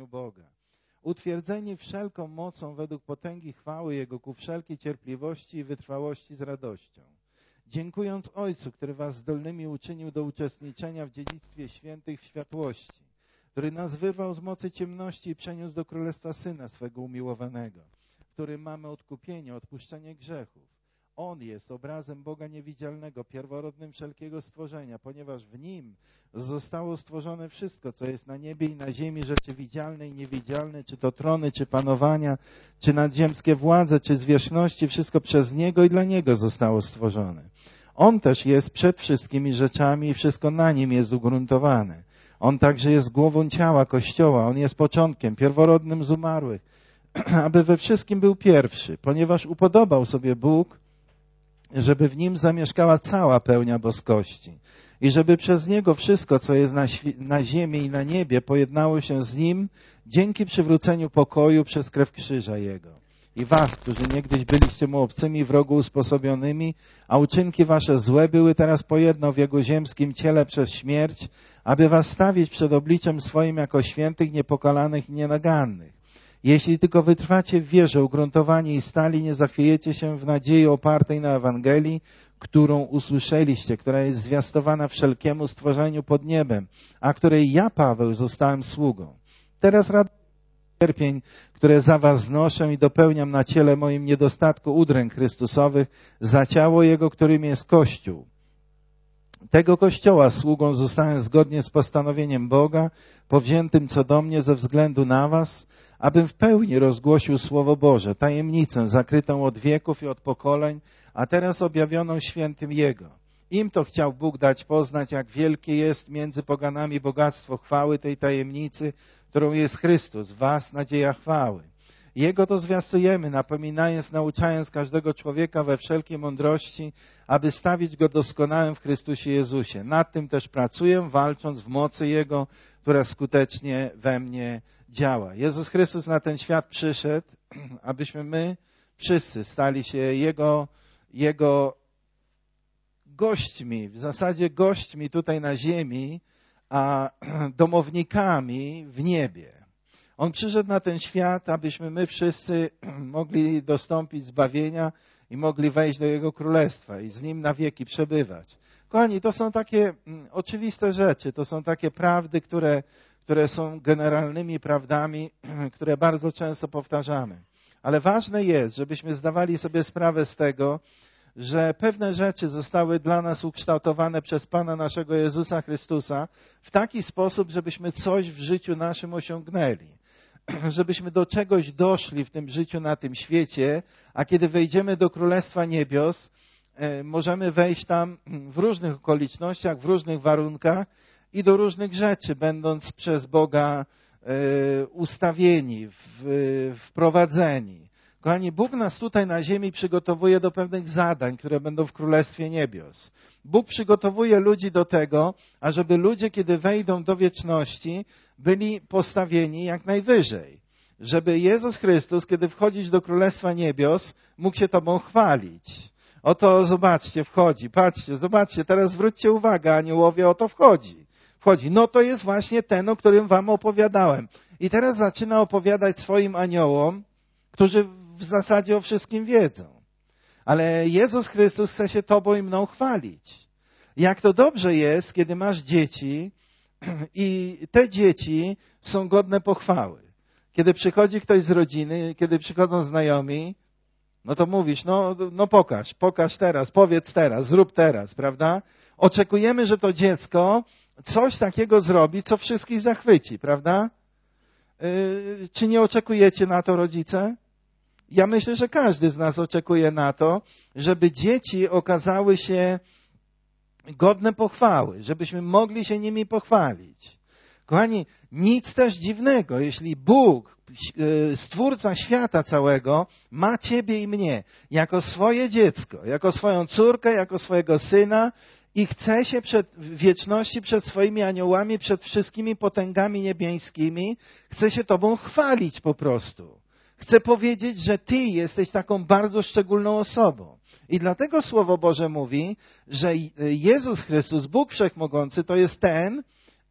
stworzeniu Boga. Utwierdzeni wszelką mocą według potęgi chwały Jego ku wszelkiej cierpliwości i wytrwałości z radością. Dziękując Ojcu, który was zdolnymi uczynił do uczestniczenia w dziedzictwie świętych w światłości, który nas wyrwał z mocy ciemności i przeniósł do królestwa Syna swego umiłowanego, w którym mamy odkupienie, odpuszczenie grzechów. On jest obrazem Boga niewidzialnego, pierworodnym wszelkiego stworzenia, ponieważ w Nim zostało stworzone wszystko, co jest na niebie i na ziemi, rzeczy widzialne i niewidzialne, czy to trony, czy panowania, czy nadziemskie władze, czy zwierzchności, wszystko przez Niego i dla Niego zostało stworzone. On też jest przed wszystkimi rzeczami i wszystko na Nim jest ugruntowane. On także jest głową ciała Kościoła, On jest początkiem, pierworodnym z umarłych, aby we wszystkim był pierwszy, ponieważ upodobał sobie Bóg, żeby w Nim zamieszkała cała pełnia boskości i żeby przez Niego wszystko, co jest na ziemi i na niebie, pojednało się z Nim dzięki przywróceniu pokoju przez krew krzyża Jego. I was, którzy niegdyś byliście Mu obcymi, wrogu usposobionymi, a uczynki wasze złe były, teraz pojednał w Jego ziemskim ciele przez śmierć, aby was stawić przed obliczem swoim jako świętych, niepokalanych i nienagannych. Jeśli tylko wytrwacie w wierze, ugruntowani i stali, nie zachwiejecie się w nadziei opartej na Ewangelii, którą usłyszeliście, która jest zwiastowana wszelkiemu stworzeniu pod niebem, a której ja, Paweł, zostałem sługą. Teraz cierpień, które za was znoszę i dopełniam na ciele moim niedostatku udręk Chrystusowych, za ciało Jego, którym jest Kościół. Tego Kościoła sługą zostałem zgodnie z postanowieniem Boga, powziętym co do mnie ze względu na was, abym w pełni rozgłosił Słowo Boże, tajemnicę zakrytą od wieków i od pokoleń, a teraz objawioną świętym Jego. Im to chciał Bóg dać poznać, jak wielkie jest między poganami bogactwo chwały tej tajemnicy, którą jest Chrystus, w was nadzieja chwały. Jego to zwiastujemy, napominając, nauczając każdego człowieka we wszelkiej mądrości, aby stawić go doskonałym w Chrystusie Jezusie. Nad tym też pracuję, walcząc w mocy Jego, która skutecznie we mnie działa. Jezus Chrystus na ten świat przyszedł, abyśmy my wszyscy stali się Jego gośćmi, w zasadzie gośćmi tutaj na ziemi, a domownikami w niebie. On przyszedł na ten świat, abyśmy my wszyscy mogli dostąpić zbawienia i mogli wejść do Jego Królestwa i z Nim na wieki przebywać. Kochani, to są takie oczywiste rzeczy, to są takie prawdy, które są generalnymi prawdami, które bardzo często powtarzamy. Ale ważne jest, żebyśmy zdawali sobie sprawę z tego, że pewne rzeczy zostały dla nas ukształtowane przez Pana naszego Jezusa Chrystusa w taki sposób, żebyśmy coś w życiu naszym osiągnęli. Żebyśmy do czegoś doszli w tym życiu na tym świecie, a kiedy wejdziemy do Królestwa Niebios, możemy wejść tam w różnych okolicznościach, w różnych warunkach i do różnych rzeczy, będąc przez Boga ustawieni, wprowadzeni. Kochani, Bóg nas tutaj na ziemi przygotowuje do pewnych zadań, które będą w Królestwie Niebios. Bóg przygotowuje ludzi do tego, ażeby ludzie, kiedy wejdą do wieczności, byli postawieni jak najwyżej. Żeby Jezus Chrystus, kiedy wchodzisz do Królestwa Niebios, mógł się Tobą chwalić. Oto zobaczcie, wchodzi, patrzcie, zobaczcie, teraz zwróćcie uwagę, aniołowie, oto wchodzi. No to jest właśnie ten, o którym wam opowiadałem. I teraz zaczyna opowiadać swoim aniołom, którzy w zasadzie o wszystkim wiedzą. Ale Jezus Chrystus chce się Tobą i mną chwalić. Jak to dobrze jest, kiedy masz dzieci i te dzieci są godne pochwały. Kiedy przychodzi ktoś z rodziny, kiedy przychodzą znajomi, no to mówisz, no pokaż teraz, powiedz teraz, zrób teraz, prawda? Oczekujemy, że to dziecko coś takiego zrobi, co wszystkich zachwyci, prawda? Czy nie oczekujecie na to, rodzice? Ja myślę, że każdy z nas oczekuje na to, żeby dzieci okazały się godne pochwały, żebyśmy mogli się nimi pochwalić. Kochani, nic też dziwnego, jeśli Bóg, Stwórca świata całego, ma ciebie i mnie jako swoje dziecko, jako swoją córkę, jako swojego syna i chce się w wieczności przed swoimi aniołami, przed wszystkimi potęgami niebieskimi, chce się Tobą chwalić po prostu. Chce powiedzieć, że Ty jesteś taką bardzo szczególną osobą. I dlatego Słowo Boże mówi, że Jezus Chrystus, Bóg Wszechmogący, to jest ten,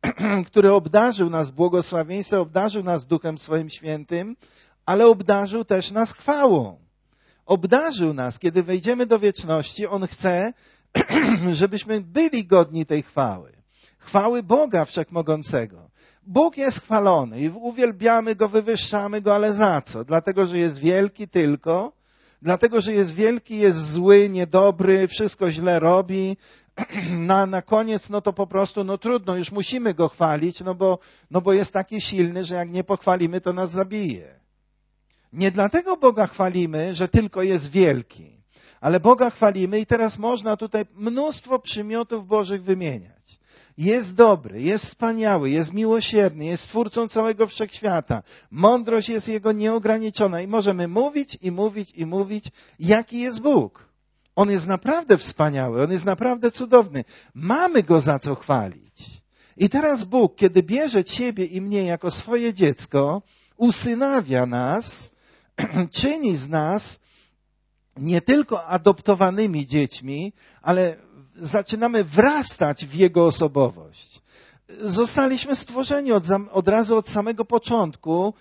który obdarzył nas błogosławieństwem, obdarzył nas Duchem Swoim Świętym, ale obdarzył też nas chwałą. Obdarzył nas, kiedy wejdziemy do wieczności, On chce, żebyśmy byli godni tej chwały. Chwały Boga Wszechmogącego. Bóg jest chwalony i uwielbiamy Go, wywyższamy Go, ale za co? Dlatego, że jest wielki tylko, dlatego, że jest wielki, jest zły, niedobry, wszystko źle robi. Na koniec, no to po prostu, no trudno, już musimy Go chwalić, no bo jest taki silny, że jak nie pochwalimy, to nas zabije. Nie dlatego Boga chwalimy, że tylko jest wielki, ale Boga chwalimy i teraz można tutaj mnóstwo przymiotów Bożych wymieniać. Jest dobry, jest wspaniały, jest miłosierny, jest Stwórcą całego wszechświata. Mądrość jest Jego nieograniczona i możemy mówić i mówić i mówić, jaki jest Bóg. On jest naprawdę wspaniały, On jest naprawdę cudowny. Mamy Go za co chwalić. I teraz Bóg, kiedy bierze ciebie i mnie jako swoje dziecko, usynawia nas, czyni z nas nie tylko adoptowanymi dziećmi, ale zaczynamy wrastać w Jego osobowość. Zostaliśmy stworzeni od razu od samego początku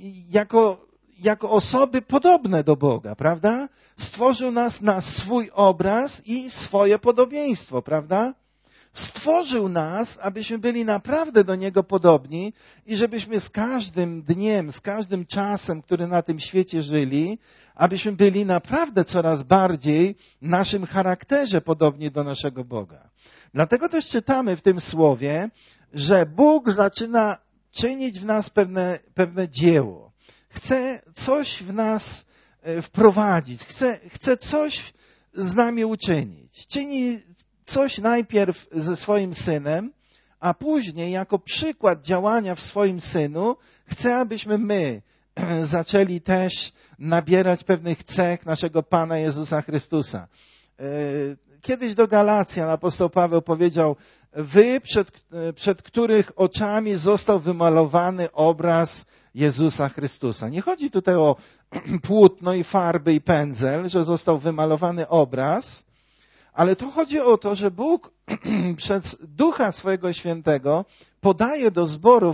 jako osoby podobne do Boga, prawda? Stworzył nas na swój obraz i swoje podobieństwo, prawda? Stworzył nas, abyśmy byli naprawdę do Niego podobni i żebyśmy z każdym dniem, z każdym czasem, który na tym świecie żyli, abyśmy byli naprawdę coraz bardziej w naszym charakterze podobni do naszego Boga. Dlatego też czytamy w tym słowie, że Bóg zaczyna czynić w nas pewne dzieło. Chce coś w nas wprowadzić, chce coś z nami uczynić. Czyni coś najpierw ze swoim Synem, a później jako przykład działania w swoim Synu chce, abyśmy my zaczęli też nabierać pewnych cech naszego Pana Jezusa Chrystusa. Kiedyś do Galacjan apostoł Paweł powiedział, wy, przed których oczami został wymalowany obraz Jezusa Chrystusa. Nie chodzi tutaj o płótno i farby i pędzel, że został wymalowany obraz, ale tu chodzi o to, że Bóg przez Ducha swojego Świętego podaje do zboru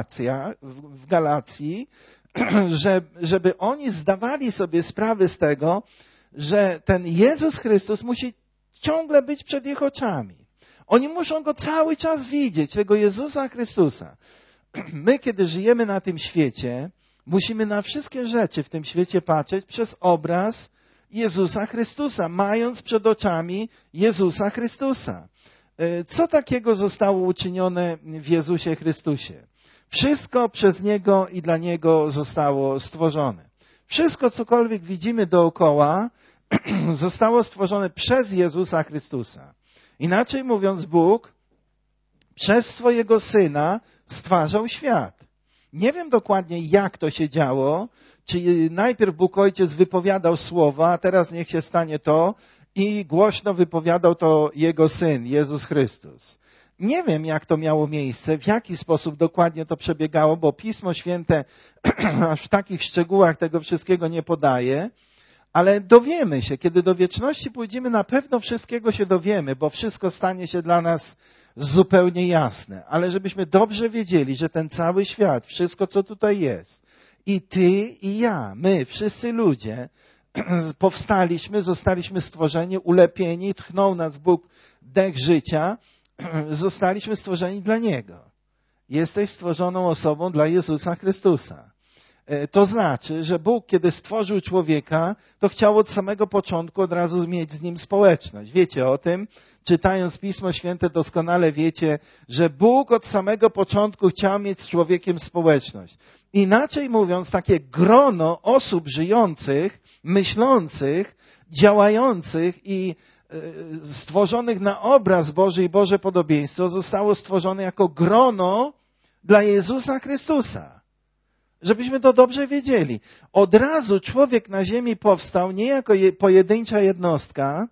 w Galacji, żeby oni zdawali sobie sprawę z tego, że ten Jezus Chrystus musi ciągle być przed ich oczami. Oni muszą Go cały czas widzieć, tego Jezusa Chrystusa. My, kiedy żyjemy na tym świecie, musimy na wszystkie rzeczy w tym świecie patrzeć przez obraz Jezusa Chrystusa, mając przed oczami Jezusa Chrystusa. Co takiego zostało uczynione w Jezusie Chrystusie? Wszystko przez Niego i dla Niego zostało stworzone. Wszystko, cokolwiek widzimy dookoła, zostało stworzone przez Jezusa Chrystusa. Inaczej mówiąc, Bóg przez swojego Syna stwarzał świat. Nie wiem dokładnie, jak to się działo, czy najpierw Bóg Ojciec wypowiadał słowa, a teraz niech się stanie to i głośno wypowiadał to Jego Syn, Jezus Chrystus. Nie wiem, jak to miało miejsce, w jaki sposób dokładnie to przebiegało, bo Pismo Święte aż w takich szczegółach tego wszystkiego nie podaje, ale dowiemy się, kiedy do wieczności pójdziemy, na pewno wszystkiego się dowiemy, bo wszystko stanie się dla nas zupełnie jasne. Ale żebyśmy dobrze wiedzieli, że ten cały świat, wszystko co tutaj jest, i ty, i ja, my, wszyscy ludzie, powstaliśmy, zostaliśmy stworzeni, ulepieni, tchnął nas Bóg dech życia, zostaliśmy stworzeni dla Niego. Jesteś stworzoną osobą dla Jezusa Chrystusa. To znaczy, że Bóg, kiedy stworzył człowieka, to chciał od samego początku od razu mieć z nim społeczność. Wiecie o tym? Czytając Pismo Święte doskonale wiecie, że Bóg od samego początku chciał mieć z człowiekiem społeczność. Inaczej mówiąc, takie grono osób żyjących, myślących, działających i stworzonych na obraz Boży i Boże podobieństwo zostało stworzone jako grono dla Jezusa Chrystusa. Żebyśmy to dobrze wiedzieli. Od razu człowiek na ziemi powstał nie jako pojedyncza jednostka,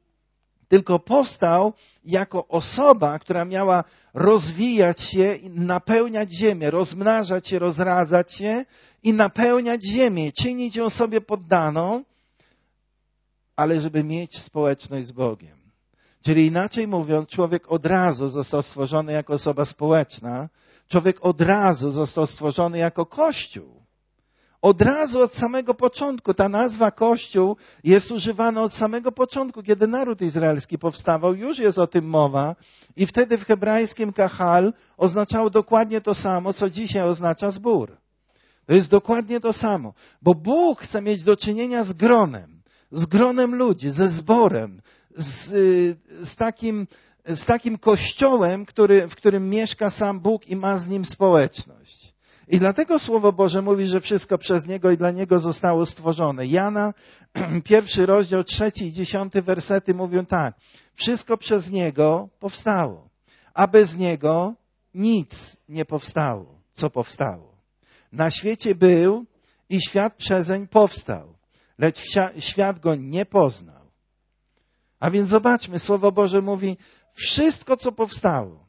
tylko powstał jako osoba, która miała rozwijać się i napełniać ziemię, rozmnażać się, rozradzać się i napełniać ziemię, czynić ją sobie poddaną, ale żeby mieć społeczność z Bogiem. Czyli inaczej mówiąc, człowiek od razu został stworzony jako osoba społeczna. Człowiek od razu został stworzony jako Kościół. Od razu, od samego początku. Ta nazwa Kościół jest używana od samego początku, kiedy naród izraelski powstawał. Już jest o tym mowa. I wtedy w hebrajskim kahal oznaczało dokładnie to samo, co dzisiaj oznacza zbór. To jest dokładnie to samo. Bo Bóg chce mieć do czynienia z gronem ludzi, ze zborem, z takim kościołem, w którym mieszka sam Bóg i ma z nim społeczność. I dlatego Słowo Boże mówi, że wszystko przez Niego i dla Niego zostało stworzone. Jana, 1 rozdział, 3 i 10 wersety mówią tak. Wszystko przez Niego powstało, a bez Niego nic nie powstało, co powstało. Na świecie był i świat przezeń powstał, lecz świat go nie poznał. A więc zobaczmy, Słowo Boże mówi, wszystko co powstało,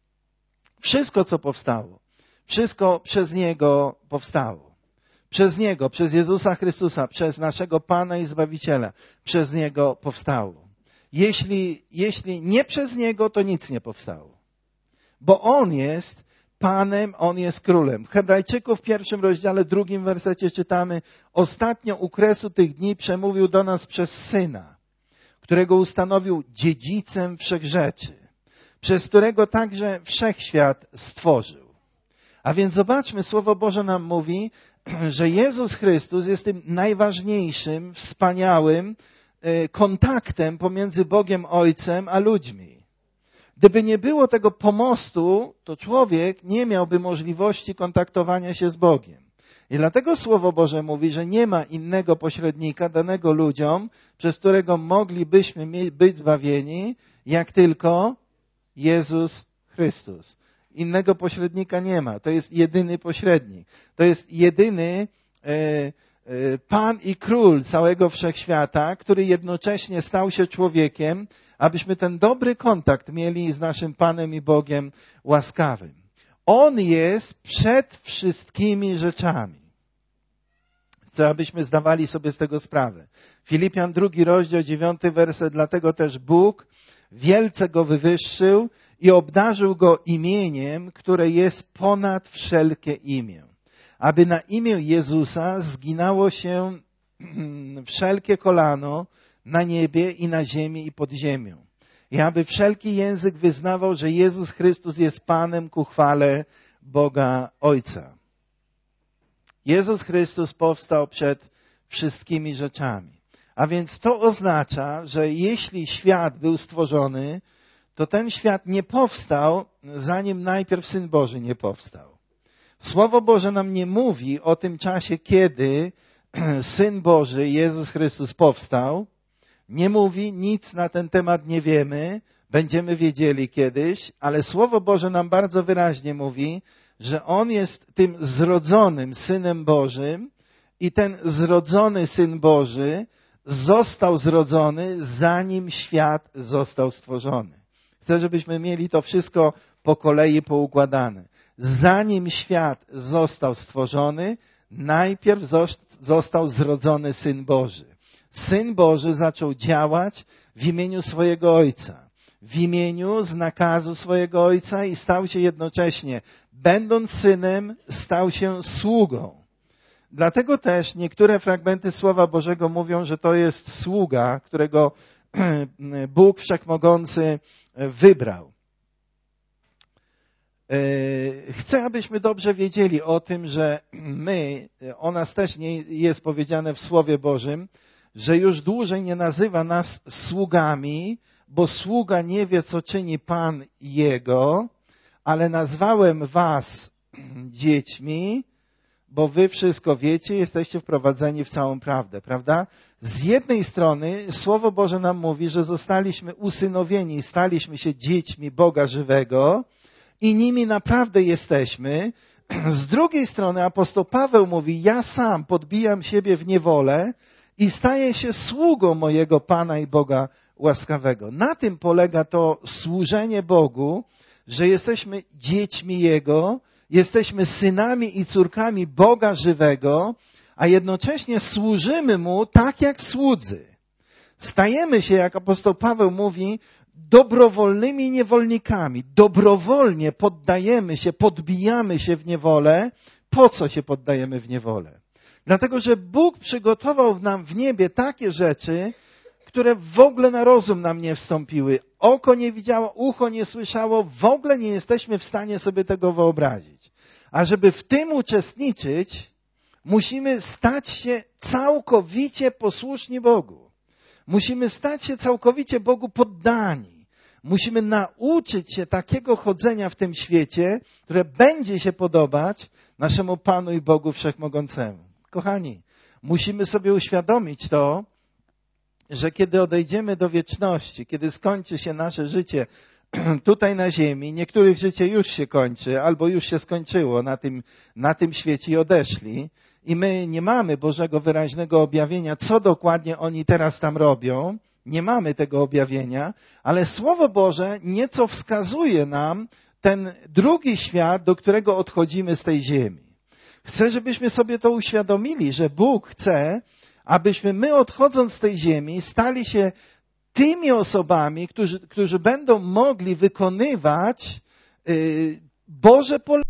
wszystko przez Niego powstało. Przez Niego, przez Jezusa Chrystusa, przez naszego Pana i Zbawiciela, przez Niego powstało. Jeśli nie przez Niego, to nic nie powstało. Bo On jest Panem, On jest Królem. W Hebrajczyków w 1 rozdziale, 2 wersecie czytamy, ostatnio u kresu tych dni przemówił do nas przez Syna, którego ustanowił dziedzicem wszechrzeczy, przez którego także wszechświat stworzył. A więc zobaczmy, Słowo Boże nam mówi, że Jezus Chrystus jest tym najważniejszym, wspaniałym kontaktem pomiędzy Bogiem Ojcem a ludźmi. Gdyby nie było tego pomostu, to człowiek nie miałby możliwości kontaktowania się z Bogiem. I dlatego Słowo Boże mówi, że nie ma innego pośrednika danego ludziom, przez którego moglibyśmy być zbawieni, jak tylko Jezus Chrystus. Innego pośrednika nie ma. To jest jedyny pośrednik. To jest jedyny Pan i Król całego wszechświata, który jednocześnie stał się człowiekiem, abyśmy ten dobry kontakt mieli z naszym Panem i Bogiem łaskawym. On jest przed wszystkimi rzeczami. Chcę, abyśmy zdawali sobie z tego sprawę. Filipian 2 rozdział 9 werset, dlatego też Bóg wielce go wywyższył i obdarzył go imieniem, które jest ponad wszelkie imię. Aby na imię Jezusa zginało się wszelkie kolano na niebie i na ziemi i pod ziemią. I aby wszelki język wyznawał, że Jezus Chrystus jest Panem ku chwale Boga Ojca. Jezus Chrystus powstał przed wszystkimi rzeczami. A więc to oznacza, że jeśli świat był stworzony, to ten świat nie powstał, zanim najpierw Syn Boży nie powstał. Słowo Boże nam nie mówi o tym czasie, kiedy Syn Boży, Jezus Chrystus powstał. Nie mówi, nic na ten temat nie wiemy, będziemy wiedzieli kiedyś, ale Słowo Boże nam bardzo wyraźnie mówi, że On jest tym zrodzonym Synem Bożym i ten zrodzony Syn Boży został zrodzony, zanim świat został stworzony. Chcę, żebyśmy mieli to wszystko po kolei poukładane. Zanim świat został stworzony, najpierw został zrodzony Syn Boży. Syn Boży zaczął działać w imieniu swojego Ojca. W imieniu, z nakazu swojego Ojca i stał się jednocześnie, będąc Synem, stał się sługą. Dlatego też niektóre fragmenty Słowa Bożego mówią, że to jest sługa, którego Bóg Wszechmogący wybrał. Chcę, abyśmy dobrze wiedzieli o tym, że o nas też nie jest powiedziane w Słowie Bożym, że już dłużej nie nazywa nas sługami, bo sługa nie wie, co czyni Pan jego, ale nazwałem was dziećmi, bo wy wszystko wiecie, jesteście wprowadzeni w całą prawdę, prawda? Z jednej strony Słowo Boże nam mówi, że zostaliśmy usynowieni, staliśmy się dziećmi Boga żywego i nimi naprawdę jesteśmy. Z drugiej strony apostoł Paweł mówi, ja sam podbijam siebie w niewolę i staję się sługą mojego Pana i Boga łaskawego. Na tym polega to służenie Bogu, że jesteśmy dziećmi Jego, jesteśmy synami i córkami Boga żywego, a jednocześnie służymy Mu tak jak słudzy. Stajemy się, jak apostoł Paweł mówi, dobrowolnymi niewolnikami. Dobrowolnie poddajemy się, podbijamy się w niewolę. Po co się poddajemy w niewolę? Dlatego, że Bóg przygotował nam w niebie takie rzeczy, które w ogóle na rozum nam nie wstąpiły. Oko nie widziało, ucho nie słyszało, w ogóle nie jesteśmy w stanie sobie tego wyobrazić. A żeby w tym uczestniczyć, musimy stać się całkowicie posłuszni Bogu. Musimy stać się całkowicie Bogu poddani. Musimy nauczyć się takiego chodzenia w tym świecie, które będzie się podobać naszemu Panu i Bogu Wszechmogącemu. Kochani, musimy sobie uświadomić to, że kiedy odejdziemy do wieczności, kiedy skończy się nasze życie tutaj na ziemi, niektórych życie już się kończy, albo już się skończyło na tym świecie i odeszli, i my nie mamy Bożego wyraźnego objawienia, co dokładnie oni teraz tam robią, nie mamy tego objawienia, ale Słowo Boże nieco wskazuje nam ten drugi świat, do którego odchodzimy z tej ziemi. Chcę, żebyśmy sobie to uświadomili, że Bóg chce, abyśmy my odchodząc z tej ziemi stali się tymi osobami, którzy będą mogli wykonywać Boże polecenia.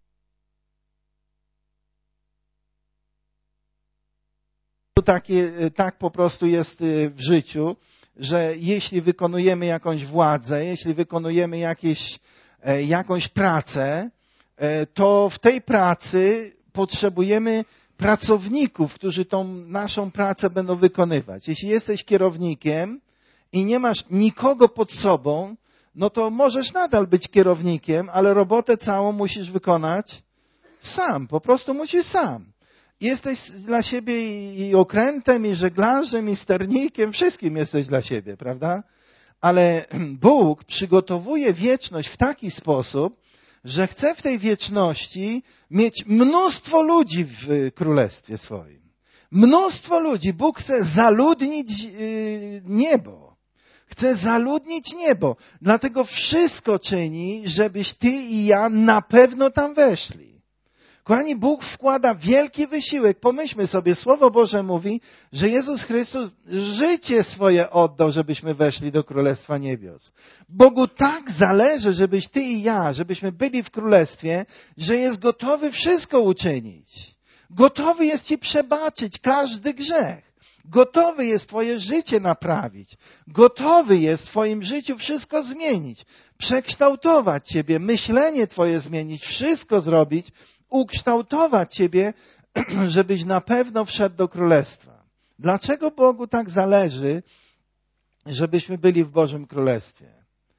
Tak po prostu jest w życiu, że jeśli wykonujemy jakąś władzę, jeśli wykonujemy jakąś pracę, to w tej pracy potrzebujemy pracowników, którzy tą naszą pracę będą wykonywać. Jeśli jesteś kierownikiem i nie masz nikogo pod sobą, no to możesz nadal być kierownikiem, ale robotę całą musisz wykonać sam. Po prostu musisz sam. Jesteś dla siebie i okrętem, i żeglarzem, i sternikiem, wszystkim jesteś dla siebie, prawda? Ale Bóg przygotowuje wieczność w taki sposób, że chce w tej wieczności mieć mnóstwo ludzi w królestwie swoim. Mnóstwo ludzi. Bóg chce zaludnić niebo. Chce zaludnić niebo. Dlatego wszystko czyni, żebyś ty i ja na pewno tam weszli. Kochani, Bóg wkłada wielki wysiłek. Pomyślmy sobie, Słowo Boże mówi, że Jezus Chrystus życie swoje oddał, żebyśmy weszli do Królestwa Niebios. Bogu tak zależy, żebyś ty i ja, żebyśmy byli w Królestwie, że jest gotowy wszystko uczynić. Gotowy jest ci przebaczyć każdy grzech. Gotowy jest twoje życie naprawić. Gotowy jest w twoim życiu wszystko zmienić. Przekształtować ciebie, myślenie twoje zmienić, wszystko zrobić, ukształtować ciebie, żebyś na pewno wszedł do Królestwa. Dlaczego Bogu tak zależy, żebyśmy byli w Bożym Królestwie?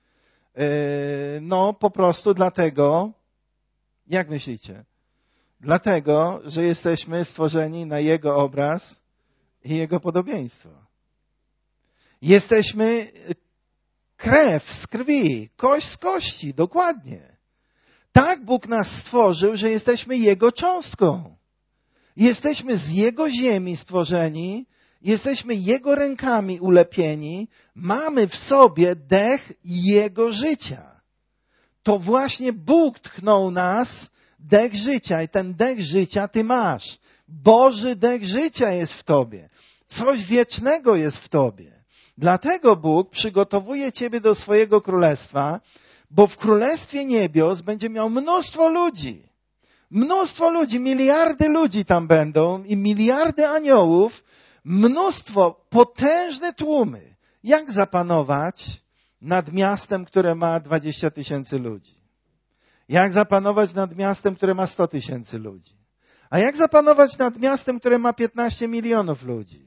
No, po prostu dlatego, jak myślicie? Dlatego, że jesteśmy stworzeni na Jego obraz i Jego podobieństwo. Jesteśmy krew z krwi, kość z kości, dokładnie. Tak Bóg nas stworzył, że jesteśmy Jego cząstką. Jesteśmy z Jego ziemi stworzeni, jesteśmy Jego rękami ulepieni, mamy w sobie dech Jego życia. To właśnie Bóg tchnął nas, dech życia, i ten dech życia ty masz. Boży dech życia jest w tobie. Coś wiecznego jest w tobie. Dlatego Bóg przygotowuje ciebie do swojego królestwa, bo w Królestwie Niebios będzie miał mnóstwo ludzi. Mnóstwo ludzi, miliardy ludzi tam będą i miliardy aniołów, mnóstwo, potężne tłumy. Jak zapanować nad miastem, które ma 20 000 ludzi? Jak zapanować nad miastem, które ma 100 000 ludzi? A jak zapanować nad miastem, które ma 15 milionów ludzi?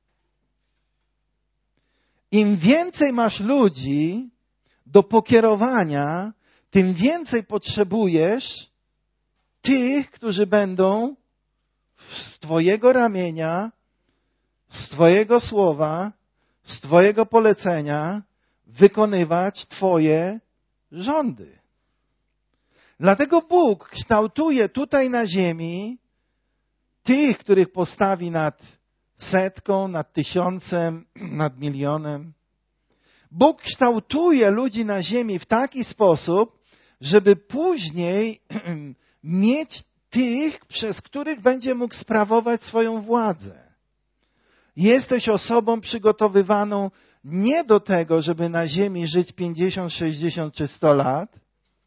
Im więcej masz ludzi do pokierowania, tym więcej potrzebujesz tych, którzy będą z twojego ramienia, z twojego słowa, z twojego polecenia wykonywać twoje rządy. Dlatego Bóg kształtuje tutaj na ziemi tych, których postawi nad 100, nad 1000, nad 1 000 000. Bóg kształtuje ludzi na ziemi w taki sposób, żeby później mieć tych, przez których będzie mógł sprawować swoją władzę. Jesteś osobą przygotowywaną nie do tego, żeby na ziemi żyć 50, 60 czy 100 lat,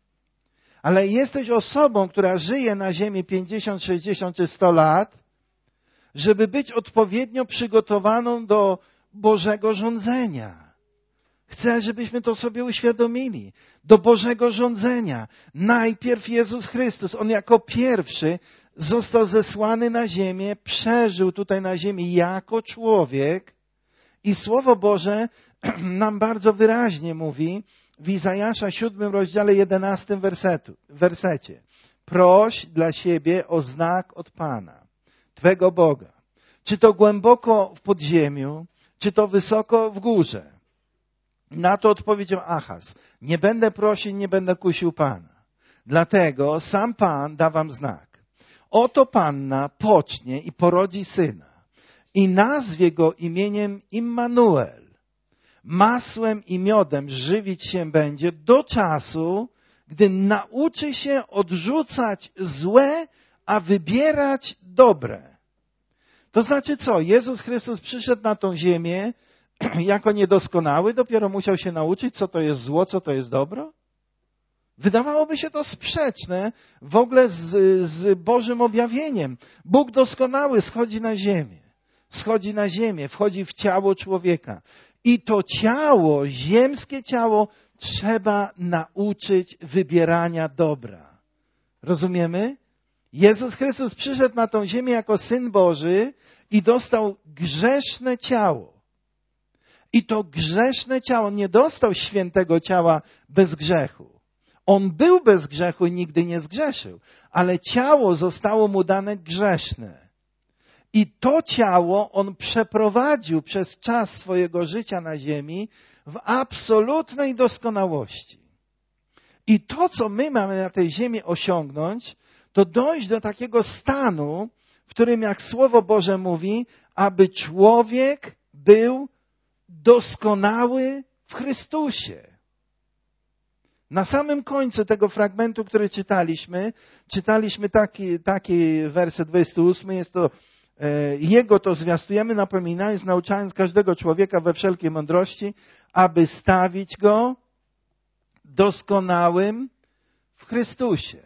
ale jesteś osobą, która żyje na ziemi 50, 60 czy 100 lat, żeby być odpowiednio przygotowaną do Bożego rządzenia. Chcę, żebyśmy to sobie uświadomili. Do Bożego rządzenia. Najpierw Jezus Chrystus. On jako pierwszy został zesłany na ziemię, przeżył tutaj na ziemi jako człowiek i Słowo Boże nam bardzo wyraźnie mówi w Izajasza 7 rozdziale 11 wersecie. Proś dla siebie o znak od Pana, Twego Boga. Czy to głęboko w podziemiu, czy to wysoko w górze. Na to odpowiedział Achaz. Nie będę prosił, nie będę kusił Pana. Dlatego sam Pan da wam znak. Oto panna pocznie i porodzi syna i nazwie go imieniem Immanuel. Masłem i miodem żywić się będzie do czasu, gdy nauczy się odrzucać złe, a wybierać dobre. To znaczy co? Jezus Chrystus przyszedł na tą ziemię jako niedoskonały, dopiero musiał się nauczyć, co to jest zło, co to jest dobro? Wydawałoby się to sprzeczne w ogóle z Bożym objawieniem. Bóg doskonały schodzi na ziemię, wchodzi w ciało człowieka. I to ciało, ziemskie ciało, trzeba nauczyć wybierania dobra. Rozumiemy? Jezus Chrystus przyszedł na tą ziemię jako Syn Boży i dostał grzeszne ciało. I to grzeszne ciało, nie dostał świętego ciała bez grzechu. On był bez grzechu i nigdy nie zgrzeszył, ale ciało zostało mu dane grzeszne. I to ciało on przeprowadził przez czas swojego życia na ziemi w absolutnej doskonałości. I to, co my mamy na tej ziemi osiągnąć, to dojść do takiego stanu, w którym, jak Słowo Boże mówi, aby człowiek był doskonały w Chrystusie. Na samym końcu tego fragmentu, który czytaliśmy taki werset 28, jest to Jego to zwiastujemy, napominając, nauczając każdego człowieka we wszelkiej mądrości, aby stawić go doskonałym w Chrystusie.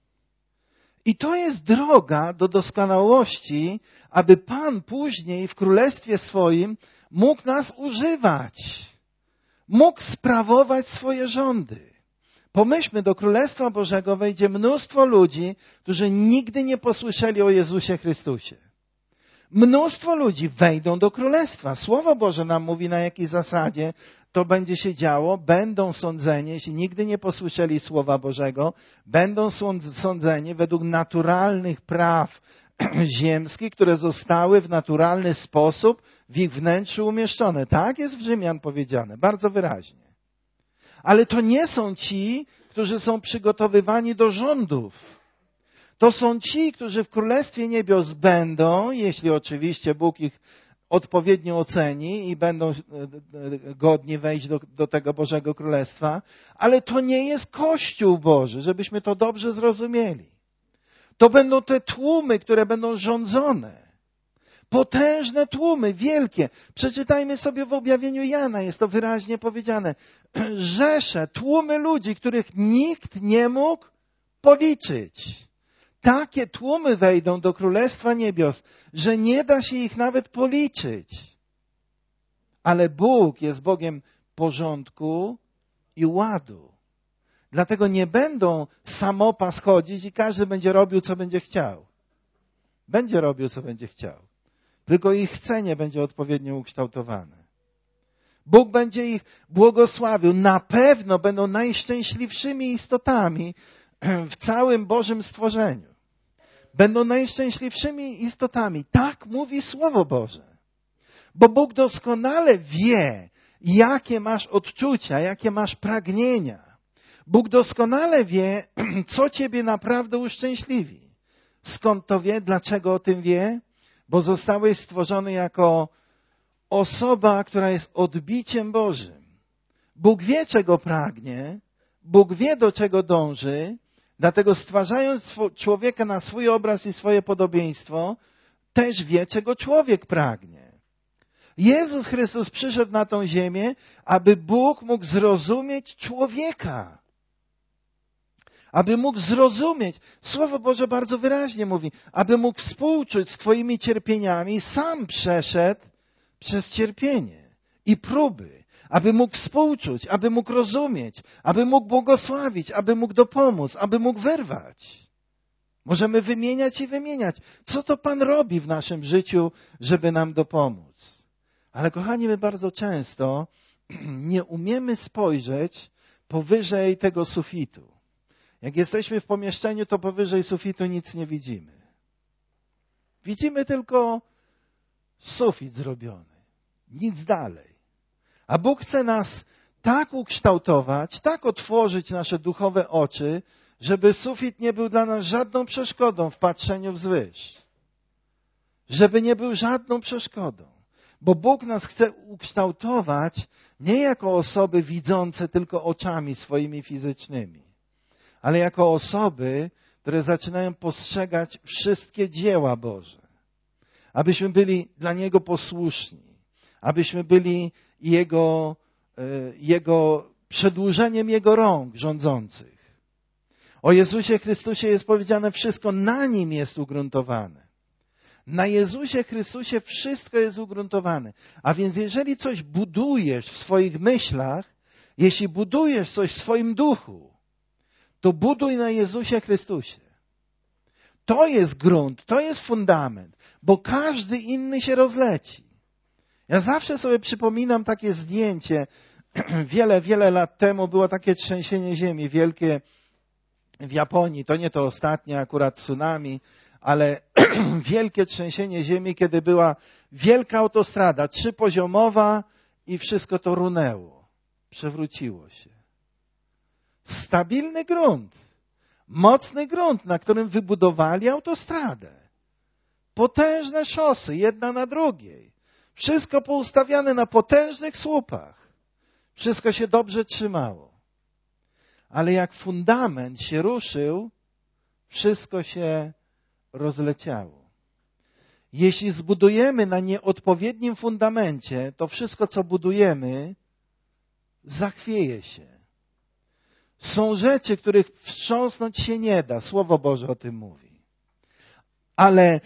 I to jest droga do doskonałości, aby Pan później w Królestwie swoim mógł nas używać, mógł sprawować swoje rządy. Pomyślmy, do Królestwa Bożego wejdzie mnóstwo ludzi, którzy nigdy nie posłyszeli o Jezusie Chrystusie. Mnóstwo ludzi wejdą do Królestwa. Słowo Boże nam mówi, na jakiej zasadzie to będzie się działo. Będą sądzeni, jeśli nigdy nie posłyszeli Słowa Bożego, będą sądzeni według naturalnych praw ziemskich, które zostały w naturalny sposób w ich wnętrzu umieszczone. Tak jest w Rzymian powiedziane, bardzo wyraźnie. Ale to nie są ci, którzy są przygotowywani do rządów. To są ci, którzy w Królestwie Niebios będą, jeśli oczywiście Bóg ich odpowiednio oceni i będą godni wejść do tego Bożego Królestwa, ale to nie jest Kościół Boży, żebyśmy to dobrze zrozumieli. To będą te tłumy, które będą rządzone. Potężne tłumy, wielkie. Przeczytajmy sobie w objawieniu Jana, jest to wyraźnie powiedziane. Rzesze, tłumy ludzi, których nikt nie mógł policzyć. Takie tłumy wejdą do Królestwa Niebios, że nie da się ich nawet policzyć. Ale Bóg jest Bogiem porządku i ładu. Dlatego nie będą samopas chodzić i każdy będzie robił, co będzie chciał. Będzie robił, co będzie chciał. Tylko ich chcenie będzie odpowiednio ukształtowane. Bóg będzie ich błogosławił. Na pewno będą najszczęśliwszymi istotami w całym Bożym stworzeniu. Będą najszczęśliwszymi istotami. Tak mówi Słowo Boże. Bo Bóg doskonale wie, jakie masz odczucia, jakie masz pragnienia. Bóg doskonale wie, co ciebie naprawdę uszczęśliwi. Skąd to wie? Dlaczego o tym wie? Bo zostałeś stworzony jako osoba, która jest odbiciem Bożym. Bóg wie, czego pragnie, Bóg wie, do czego dąży, dlatego stwarzając człowieka na swój obraz i swoje podobieństwo, też wie, czego człowiek pragnie. Jezus Chrystus przyszedł na tą ziemię, aby Bóg mógł zrozumieć człowieka. Aby mógł zrozumieć. Słowo Boże bardzo wyraźnie mówi, aby mógł współczuć z twoimi cierpieniami, sam przeszedł przez cierpienie i próby. Aby mógł współczuć, aby mógł rozumieć, aby mógł błogosławić, aby mógł dopomóc, aby mógł wyrwać. Możemy wymieniać i wymieniać. Co to Pan robi w naszym życiu, żeby nam dopomóc? Ale kochani, my bardzo często nie umiemy spojrzeć powyżej tego sufitu. Jak jesteśmy w pomieszczeniu, to powyżej sufitu nic nie widzimy. Widzimy tylko sufit zrobiony. Nic dalej. A Bóg chce nas tak ukształtować, tak otworzyć nasze duchowe oczy, żeby sufit nie był dla nas żadną przeszkodą w patrzeniu wzwyż. Żeby nie był żadną przeszkodą. Bo Bóg nas chce ukształtować nie jako osoby widzące tylko oczami swoimi fizycznymi, ale jako osoby, które zaczynają postrzegać wszystkie dzieła Boże. Abyśmy byli dla Niego posłuszni. Abyśmy byli Jego przedłużeniem Jego rąk rządzących. O Jezusie Chrystusie jest powiedziane, wszystko na Nim jest ugruntowane. Na Jezusie Chrystusie wszystko jest ugruntowane. A więc jeżeli coś budujesz w swoich myślach, jeśli budujesz coś w swoim duchu, to buduj na Jezusie Chrystusie. To jest grunt, to jest fundament, bo każdy inny się rozleci. Ja zawsze sobie przypominam takie zdjęcie. Wiele lat temu było takie trzęsienie ziemi wielkie w Japonii. To nie to ostatnie akurat tsunami, ale wielkie trzęsienie ziemi, kiedy była wielka autostrada, 3-poziomowa i wszystko to runęło. Przewróciło się. Stabilny grunt, mocny grunt, na którym wybudowali autostradę. Potężne szosy, jedna na drugiej. Wszystko poustawiane na potężnych słupach. Wszystko się dobrze trzymało. Ale jak fundament się ruszył, wszystko się rozleciało. Jeśli zbudujemy na nieodpowiednim fundamencie, to wszystko, co budujemy, zachwieje się. Są rzeczy, których wstrząsnąć się nie da. Słowo Boże o tym mówi. Ale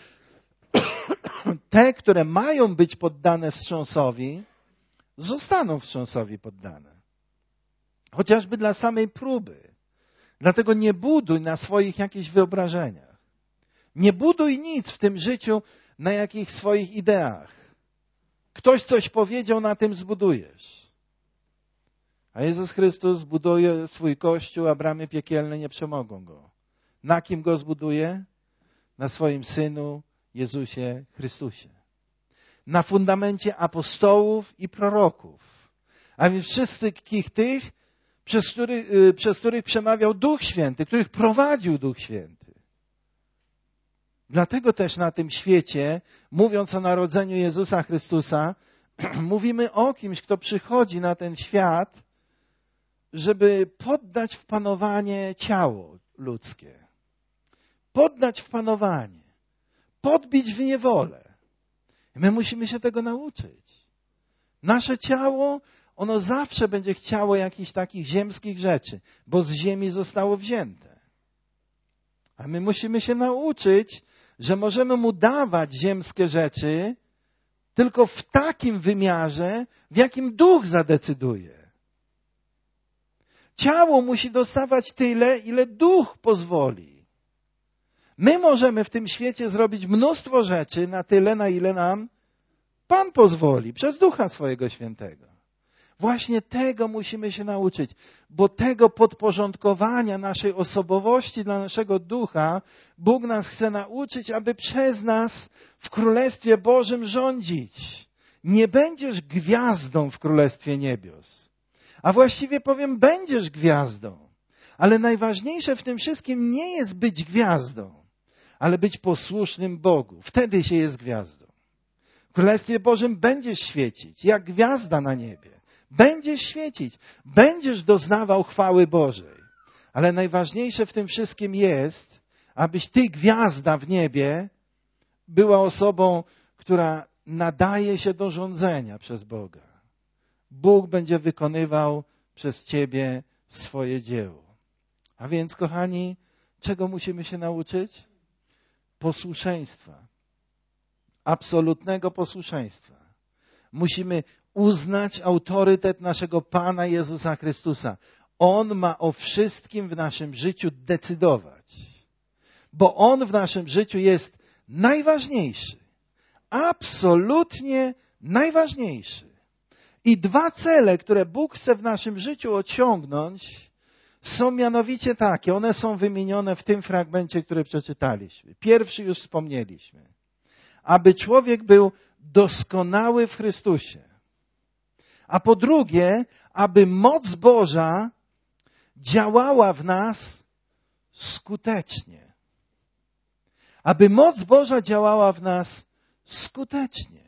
te, które mają być poddane wstrząsowi, zostaną wstrząsowi poddane. Chociażby dla samej próby. Dlatego nie buduj na swoich jakichś wyobrażeniach. Nie buduj nic w tym życiu na jakichś swoich ideach. Ktoś coś powiedział, na tym zbudujesz. A Jezus Chrystus buduje swój Kościół, a bramy piekielne nie przemogą go. Na kim go zbuduje? Na swoim Synu Jezusie Chrystusie. Na fundamencie apostołów i proroków. A więc wszystkich tych, przez których przemawiał Duch Święty, których prowadził Duch Święty. Dlatego też na tym świecie, mówiąc o narodzeniu Jezusa Chrystusa, mówimy o kimś, kto przychodzi na ten świat, żeby poddać w panowanie ciało ludzkie. Poddać w panowanie. Podbić w niewolę. My musimy się tego nauczyć. Nasze ciało, ono zawsze będzie chciało jakichś takich ziemskich rzeczy, bo z ziemi zostało wzięte. A my musimy się nauczyć, że możemy mu dawać ziemskie rzeczy tylko w takim wymiarze, w jakim duch zadecyduje. Ciało musi dostawać tyle, ile duch pozwoli. My możemy w tym świecie zrobić mnóstwo rzeczy na tyle, na ile nam Pan pozwoli, przez Ducha swojego Świętego. Właśnie tego musimy się nauczyć, bo tego podporządkowania naszej osobowości dla naszego ducha Bóg nas chce nauczyć, aby przez nas w Królestwie Bożym rządzić. Nie będziesz gwiazdą w Królestwie Niebios. A właściwie powiem, będziesz gwiazdą. Ale najważniejsze w tym wszystkim nie jest być gwiazdą, ale być posłusznym Bogu. Wtedy się jest gwiazdą. W Królestwie Bożym będziesz świecić, jak gwiazda na niebie. Będziesz świecić, będziesz doznawał chwały Bożej. Ale najważniejsze w tym wszystkim jest, abyś ty, gwiazda w niebie, była osobą, która nadaje się do rządzenia przez Boga. Bóg będzie wykonywał przez ciebie swoje dzieło. A więc, kochani, czego musimy się nauczyć? Posłuszeństwa. Absolutnego posłuszeństwa. Musimy uznać autorytet naszego Pana Jezusa Chrystusa. On ma o wszystkim w naszym życiu decydować. Bo On w naszym życiu jest najważniejszy. Absolutnie najważniejszy. I dwa cele, które Bóg chce w naszym życiu osiągnąć, są mianowicie takie. One są wymienione w tym fragmencie, który przeczytaliśmy. Pierwszy już wspomnieliśmy. Aby człowiek był doskonały w Chrystusie. A po drugie, aby moc Boża działała w nas skutecznie. Aby moc Boża działała w nas skutecznie.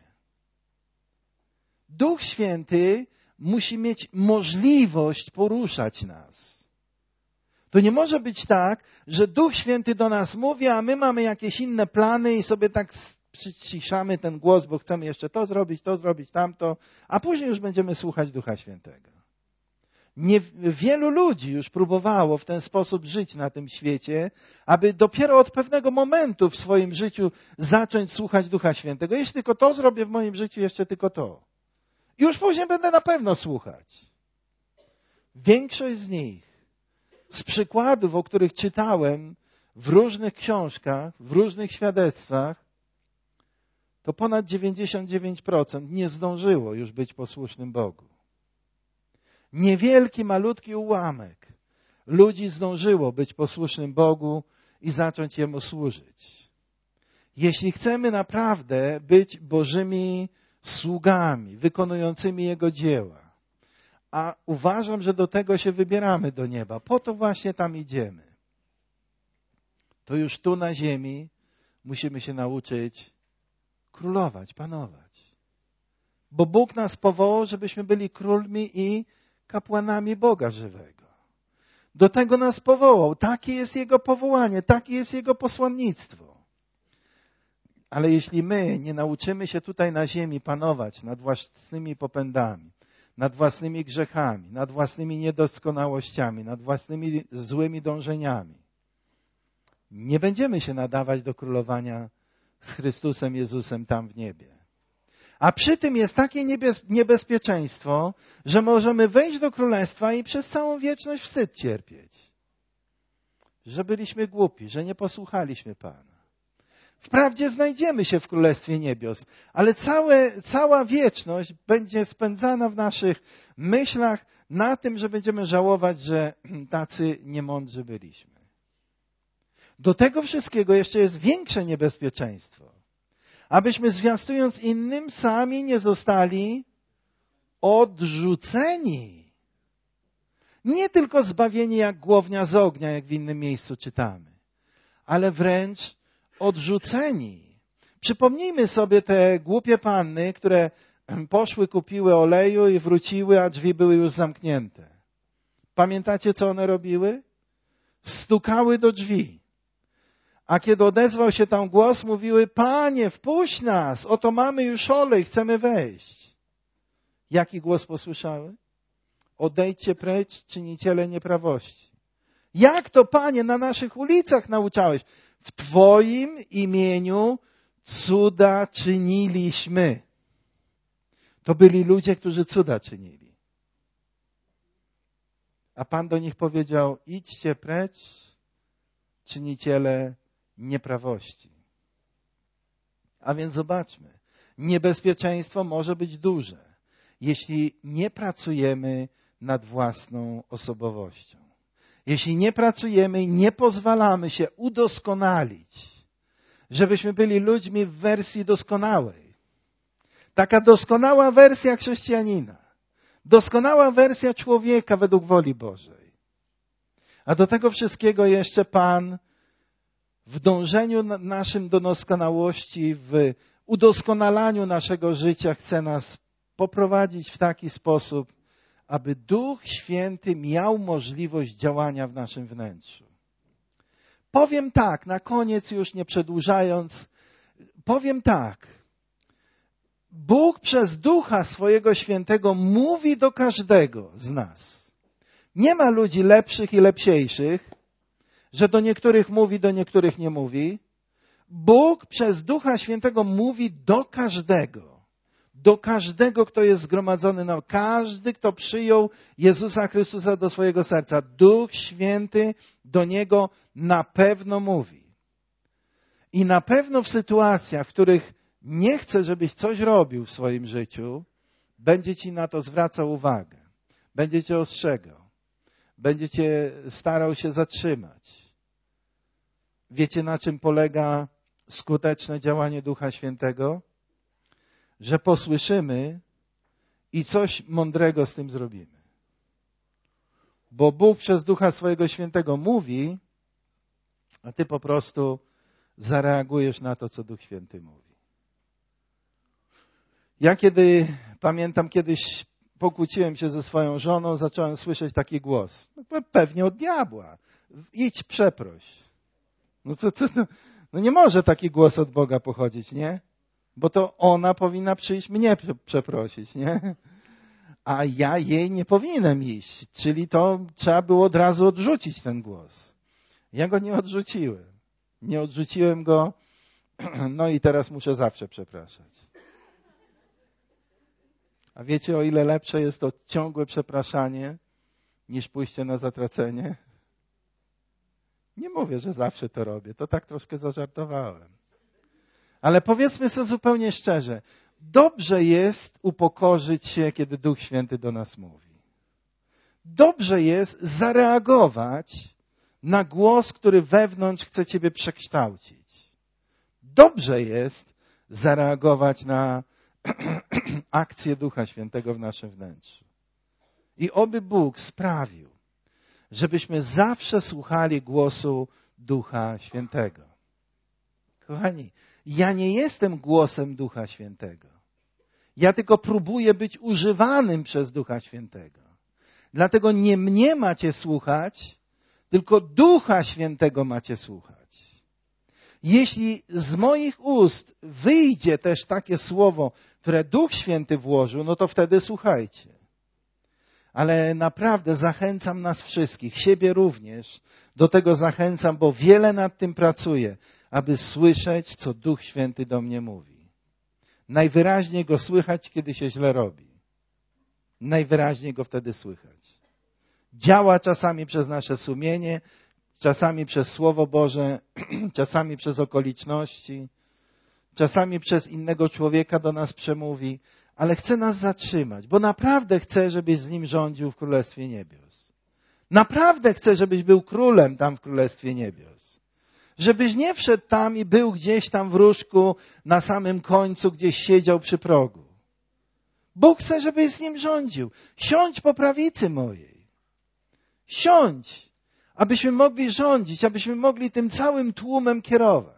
Duch Święty musi mieć możliwość poruszać nas. To nie może być tak, że Duch Święty do nas mówi, a my mamy jakieś inne plany i sobie tak przyciszamy ten głos, bo chcemy jeszcze to zrobić, tamto, a później już będziemy słuchać Ducha Świętego. Wielu ludzi już próbowało w ten sposób żyć na tym świecie, aby dopiero od pewnego momentu w swoim życiu zacząć słuchać Ducha Świętego. Jeśli tylko to zrobię w moim życiu, jeszcze tylko to. I już później będę na pewno słuchać. Większość z nich, z przykładów, o których czytałem w różnych książkach, w różnych świadectwach, to ponad 99% nie zdążyło już być posłusznym Bogu. Niewielki, malutki ułamek ludzi zdążyło być posłusznym Bogu i zacząć Jemu służyć. Jeśli chcemy naprawdę być Bożymi sługami, wykonującymi Jego dzieła, a uważam, że do tego się wybieramy do nieba, po to właśnie tam idziemy, to już tu na ziemi musimy się nauczyć królować, panować. Bo Bóg nas powołał, żebyśmy byli królmi i kapłanami Boga żywego. Do tego nas powołał. Takie jest Jego powołanie, takie jest Jego posłannictwo. Ale jeśli my nie nauczymy się tutaj na ziemi panować nad własnymi popędami, nad własnymi grzechami, nad własnymi niedoskonałościami, nad własnymi złymi dążeniami, nie będziemy się nadawać do królowania z Chrystusem Jezusem tam w niebie. A przy tym jest takie niebezpieczeństwo, że możemy wejść do królestwa i przez całą wieczność wstyd cierpieć. Że byliśmy głupi, że nie posłuchaliśmy Pana. Wprawdzie znajdziemy się w Królestwie Niebios, ale cała wieczność będzie spędzana w naszych myślach na tym, że będziemy żałować, że tacy niemądrzy byliśmy. Do tego wszystkiego jeszcze jest większe niebezpieczeństwo. Abyśmy zwiastując innym sami nie zostali odrzuceni. Nie tylko zbawieni jak głownia z ognia, jak w innym miejscu czytamy, ale wręcz odrzuceni. Przypomnijmy sobie te głupie panny, które poszły, kupiły oleju i wróciły, a drzwi były już zamknięte. Pamiętacie, co one robiły? Stukały do drzwi. A kiedy odezwał się tam głos, mówiły: Panie, wpuść nas, oto mamy już olej, chcemy wejść. Jaki głos posłyszały? Odejdźcie precz, czyniciele nieprawości. Jak to, Panie, na naszych ulicach nauczałeś? W Twoim imieniu cuda czyniliśmy. To byli ludzie, którzy cuda czynili. A Pan do nich powiedział: idźcie precz, czyniciele nieprawości. A więc zobaczmy, niebezpieczeństwo może być duże, jeśli nie pracujemy nad własną osobowością. Jeśli nie pracujemy i nie pozwalamy się udoskonalić, żebyśmy byli ludźmi w wersji doskonałej. Taka doskonała wersja chrześcijanina. Doskonała wersja człowieka według woli Bożej. A do tego wszystkiego jeszcze Pan w dążeniu naszym do doskonałości, w udoskonalaniu naszego życia chce nas poprowadzić w taki sposób, aby Duch Święty miał możliwość działania w naszym wnętrzu. Powiem tak, na koniec już nie przedłużając, powiem tak. Bóg przez Ducha swojego Świętego mówi do każdego z nas. Nie ma ludzi lepszych i lepsiejszych, że do niektórych mówi, do niektórych nie mówi. Bóg przez Ducha Świętego mówi do każdego. Do każdego, kto jest zgromadzony na... Każdy, kto przyjął Jezusa Chrystusa do swojego serca. Duch Święty do niego na pewno mówi. I na pewno w sytuacjach, w których nie chce, żebyś coś robił w swoim życiu, będzie ci na to zwracał uwagę. Będzie cię ostrzegał. Będzie cię starał się zatrzymać. Wiecie, na czym polega skuteczne działanie Ducha Świętego? Że posłyszymy i coś mądrego z tym zrobimy. Bo Bóg przez Ducha swojego Świętego mówi, a ty po prostu zareagujesz na to, co Duch Święty mówi. Ja pamiętam kiedyś pokłóciłem się ze swoją żoną, zacząłem słyszeć taki głos. Pewnie od diabła. Idź, przeproś. No nie może taki głos od Boga pochodzić, nie? Bo to ona powinna przyjść mnie przeprosić, nie? A ja jej nie powinienem iść. Czyli to trzeba było od razu odrzucić ten głos. Ja go nie odrzuciłem. Nie odrzuciłem go, no i teraz muszę zawsze przepraszać. A wiecie, o ile lepsze jest to ciągłe przepraszanie, niż pójście na zatracenie? Nie mówię, że zawsze to robię. To tak troszkę zażartowałem. Ale powiedzmy sobie zupełnie szczerze. Dobrze jest upokorzyć się, kiedy Duch Święty do nas mówi. Dobrze jest zareagować na głos, który wewnątrz chce ciebie przekształcić. Dobrze jest zareagować na akcję Ducha Świętego w naszym wnętrzu. I oby Bóg sprawił, żebyśmy zawsze słuchali głosu Ducha Świętego. Kochani, ja nie jestem głosem Ducha Świętego. Ja tylko próbuję być używanym przez Ducha Świętego. Dlatego nie mnie macie słuchać, tylko Ducha Świętego macie słuchać. Jeśli z moich ust wyjdzie też takie słowo, które Duch Święty włożył, no to wtedy słuchajcie. Ale naprawdę zachęcam nas wszystkich, siebie również, do tego zachęcam, bo wiele nad tym pracuję, aby słyszeć, co Duch Święty do mnie mówi. Najwyraźniej Go słychać, kiedy się źle robi. Najwyraźniej Go wtedy słychać. Działa czasami przez nasze sumienie, czasami przez Słowo Boże, czasami przez okoliczności, czasami przez innego człowieka do nas przemówi, ale chce nas zatrzymać, bo naprawdę chce, żebyś z Nim rządził w Królestwie Niebios. Naprawdę chce, żebyś był królem tam w Królestwie Niebios. Żebyś nie wszedł tam i był gdzieś tam w różku na samym końcu, gdzieś siedział przy progu. Bóg chce, żebyś z Nim rządził. Siądź po prawicy mojej. Siądź, abyśmy mogli rządzić, abyśmy mogli tym całym tłumem kierować.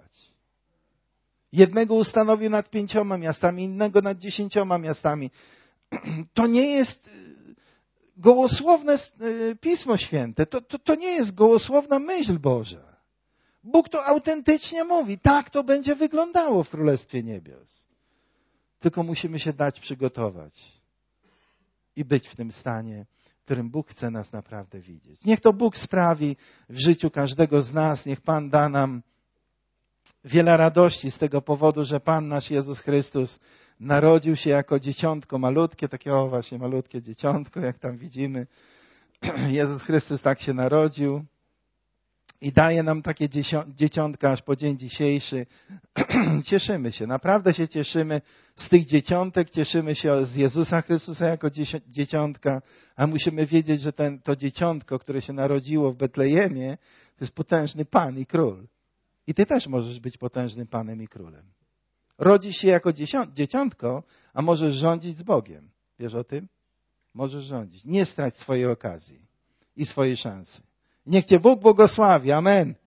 Jednego ustanowił nad 5 miastami, innego nad 10 miastami. To nie jest gołosłowne Pismo Święte. To nie jest gołosłowna myśl Boża. Bóg to autentycznie mówi. Tak to będzie wyglądało w Królestwie Niebios. Tylko musimy się dać przygotować i być w tym stanie, w którym Bóg chce nas naprawdę widzieć. Niech to Bóg sprawi w życiu każdego z nas. Niech Pan da nam wiele radości z tego powodu, że Pan nasz Jezus Chrystus narodził się jako dzieciątko malutkie, takie właśnie malutkie dzieciątko, jak tam widzimy. Jezus Chrystus tak się narodził i daje nam takie dzieciątka aż po dzień dzisiejszy. Cieszymy się, naprawdę się cieszymy z tych dzieciątek, cieszymy się z Jezusa Chrystusa jako dzieciątka, a musimy wiedzieć, że to dzieciątko, które się narodziło w Betlejemie, to jest potężny Pan i Król. I ty też możesz być potężnym Panem i Królem. Rodzisz się jako dzieciątko, a możesz rządzić z Bogiem. Wiesz o tym? Możesz rządzić. Nie strać swojej okazji i swojej szansy. Niech cię Bóg błogosławi. Amen.